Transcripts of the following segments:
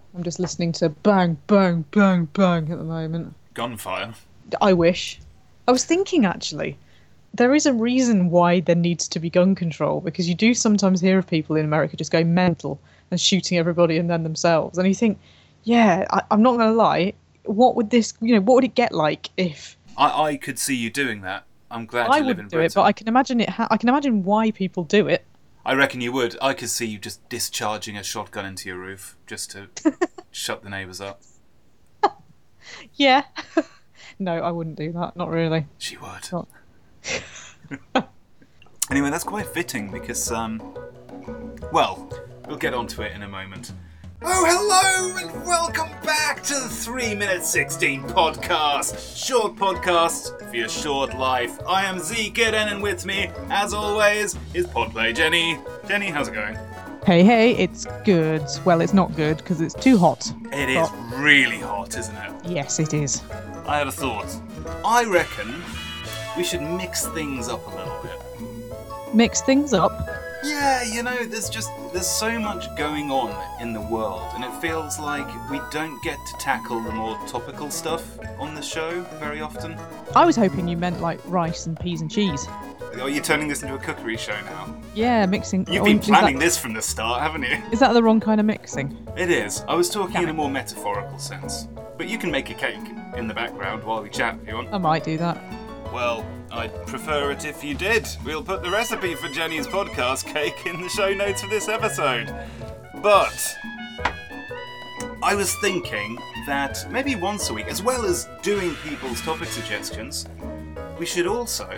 I'm just listening to bang, bang, bang, bang at the moment. Gunfire? I wish. I was thinking, actually, there is a reason why there needs to be gun control, because you do sometimes hear of people in America just going mental and shooting everybody and then themselves. And you think, yeah, I'm not going to lie, what would this, what would it get like if... I could see you doing that. I'm glad I you live in wouldn't do Britain. it, but I can imagine I can imagine why people do it. I reckon you would. I could see you just discharging a shotgun into your roof just to shut the neighbours up. Yeah. No, I wouldn't do that. Not really. She would. Not... Anyway, that's quite fitting because, well, we'll get onto it in a moment. Oh, hello and welcome back to the 3 Minute 16 podcast. Short podcast for your short life. I am Z Gooden, and with me, as always, is Podplay Jenny. Jenny, how's it going? Hey, it's good. Well, it's not good because it's too hot. It is really hot, isn't it? Yes, it is. I had a thought. I reckon we should mix things up a little bit. Mix things up? Yeah, there's so much going on in the world, and it feels like we don't get to tackle the more topical stuff on the show very often. I was hoping you meant like rice and peas and cheese. Are you turning this into a cookery show now? Yeah, mixing. You've been planning this from the start, haven't you? Is that the wrong kind of mixing? It is. I was talking in a more metaphorical sense. But you can make a cake in the background while we chat if you want. I might do that. Well, I'd prefer it if you did. We'll put the recipe for Jenny's podcast cake in the show notes for this episode. But I was thinking that maybe once a week, as well as doing people's topic suggestions, we should also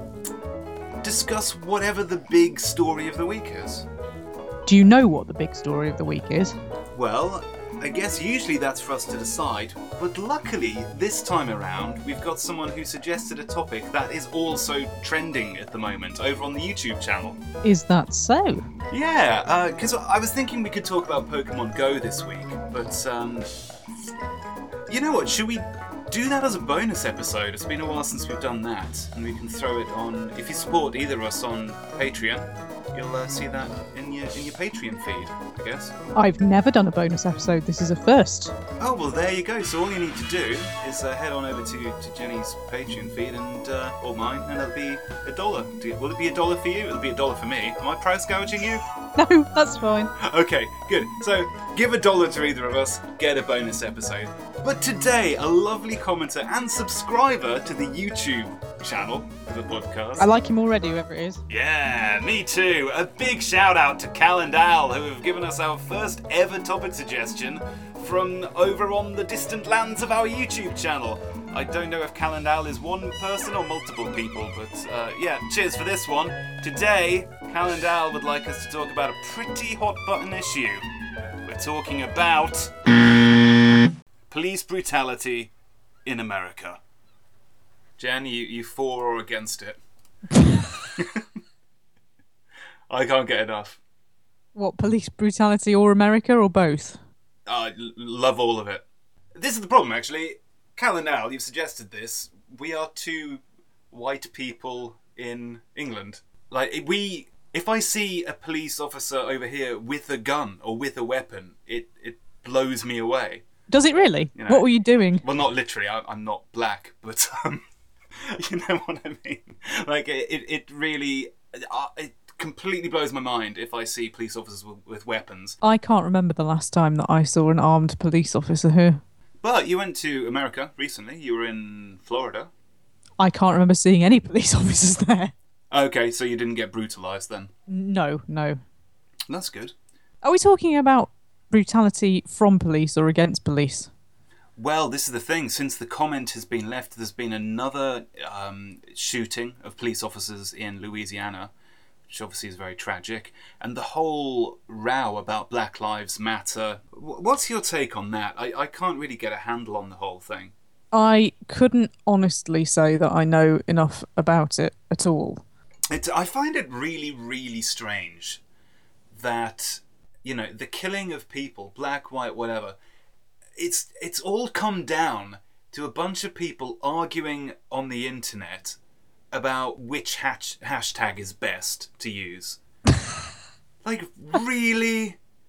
discuss whatever the big story of the week is. Do you know what the big story of the week is? Well, I guess usually that's for us to decide, but luckily this time around we've got someone who suggested a topic that is also trending at the moment over on the YouTube channel. Is that so? Yeah, because I was thinking we could talk about Pokemon Go this week, but you know what, should we do that as a bonus episode? It's been a while since we've done that, and we can throw it on, if you support either of us on Patreon, you'll see that in your Patreon feed, I guess. I've never done a bonus episode. This is a first. Oh, well, there you go. So all you need to do is head on over to Jenny's Patreon feed or mine, and it'll be $1. Will it be $1 for you? It'll be $1 for me. Am I price gouging you? No, that's fine. Okay, good. So give $1 to either of us, get a bonus episode. But today, a lovely commenter and subscriber to the YouTube channel of the podcast. I like him already, whoever it is. Yeah, me too. A big shout out to Cal and Al, who have given us our first ever topic suggestion from over on the distant lands of our YouTube channel. I don't know if Cal and Al is one person or multiple people, but yeah, cheers for this one. Today, Cal and Al would like us to talk about a pretty hot button issue. We're talking about police brutality in America. Jen, you for or against it? I can't get enough. What, police brutality or America or both? I love all of it. This is the problem, actually. Cal and Al, you've suggested this. We are two white people in England. Like, if I see a police officer over here with a gun or with a weapon, it blows me away. Does it really? You know, what were you doing? Well, not literally. I'm not black, but you know what I mean. Like it really, it completely blows my mind if I see police officers with weapons. I can't remember the last time that I saw an armed police officer here. But you went to America recently. You were in Florida. I can't remember seeing any police officers there. Okay, so you didn't get brutalised then? No. That's good. Are we talking about brutality from police or against police? Well, this is the thing. Since the comment has been left, there's been another shooting of police officers in Louisiana, which obviously is very tragic. And the whole row about Black Lives Matter. What's your take on that? I can't really get a handle on the whole thing. I couldn't honestly say that I know enough about it at all. I find it really, really strange that, you know, the killing of people, black, white, whatever, it's all come down to a bunch of people arguing on the internet about which hashtag is best to use. Like, really?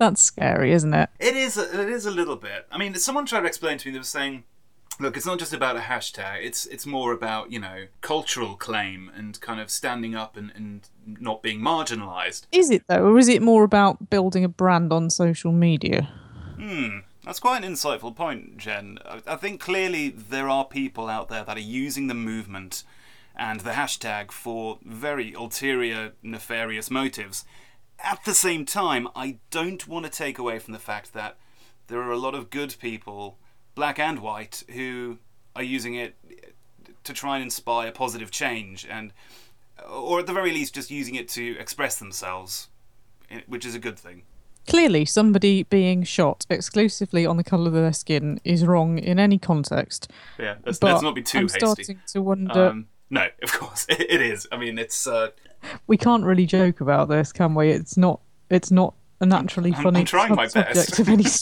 That's scary, isn't it? It is a little bit. I mean, someone tried to explain to me, they were saying, look, it's not just about a hashtag, it's more about, cultural claim and kind of standing up and not being marginalised. Is it, though? Or is it more about building a brand on social media? That's quite an insightful point, Jen. I think clearly there are people out there that are using the movement and the hashtag for very ulterior, nefarious motives. At the same time, I don't want to take away from the fact that there are a lot of good people, black and white, who are using it to try and inspire positive change, or at the very least just using it to express themselves, which is a good thing. Clearly, somebody being shot exclusively on the colour of their skin is wrong in any context. Yeah, let's not be too hasty. I'm starting to wonder... no, of course, it is. I mean, it's... We can't really joke about this, can we? It's not a naturally funny subject of any...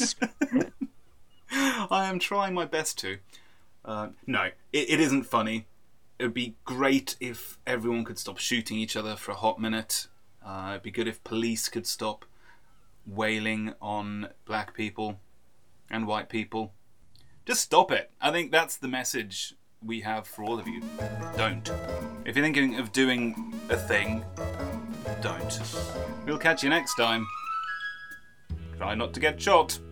I am trying my best to. No, it isn't funny. It would be great if everyone could stop shooting each other for a hot minute. It'd be good if police could stop wailing on black people and white people. Just stop it. I think that's the message we have for all of you. Don't. If you're thinking of doing a thing, don't. We'll catch you next time. Try not to get shot.